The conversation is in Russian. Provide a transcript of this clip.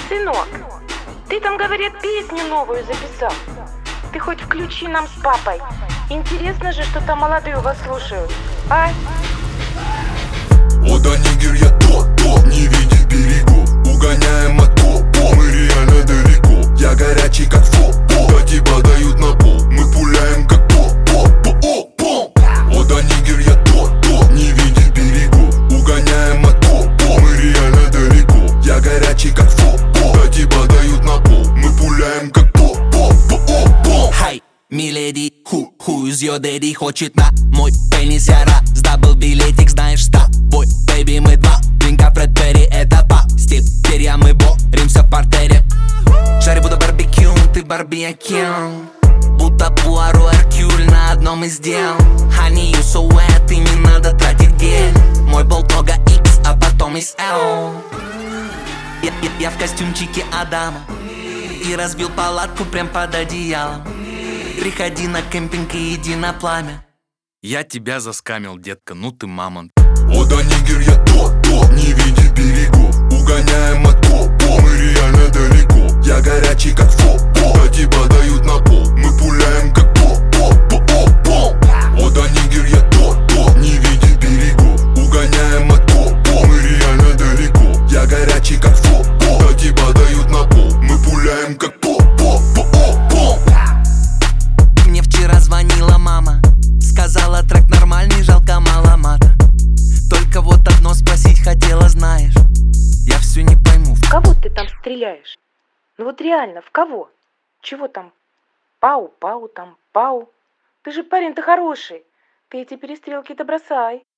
Сынок, ты там, говорят, песню новую записал. Ты хоть включи нам с папой. Интересно же, что там молодые у вас слушают. А? О, да нигер, я то, не видит берегов. Угоняем от по, мы реально далеко. Я горячий как фо, до тебя дают на пол. Мы пуляем как по. О, да нигер, я то, не видит берегов. Угоняем от по, мы реально далеко. Я горячий как фо, до тебя дают на пол. Мы пуляем как по. Хай, миледи, who is your daddy? Хочет на мой пенис яра. Сдобыл билетик, знаешь, с тобой, бэйби, мы два. Винка Фред Перри, это стиль. Перья мы боремся в партере. Шаре буду барбекю, ты барбекю. Будто Пуаро, Эркюль на одном из дел. Honey, you so wet, и не надо тратить гель. Мой бол Тога X, а потом из L. Я в костюмчике Адама и разбил палатку прям под одеялом. Приходи на кемпинг и иди на пламя. Я тебя заскамил, детка, ну ты мамонт. О, да нигер, я то, не видит берегов. Угоняем от по, мы реально далеко. Я горячий как фо, до тебя дают на пол. Мы пуляем как по. О, да нигер, я то, не видит берегов. Угоняем от по, мы реально далеко. Я горячий как фо, до тебя дают на пол. Мы пуляем как по. Мне вчера звонила мама, сказала, трек нормальный, жалко мало мата. Только вот одно спросить хотела, знаешь, я все не пойму. В кого ты там стреляешь? Ну вот реально, в кого? Чего там? Пау там, пау. Ты же парень-то хороший. Ты эти перестрелки-то бросай.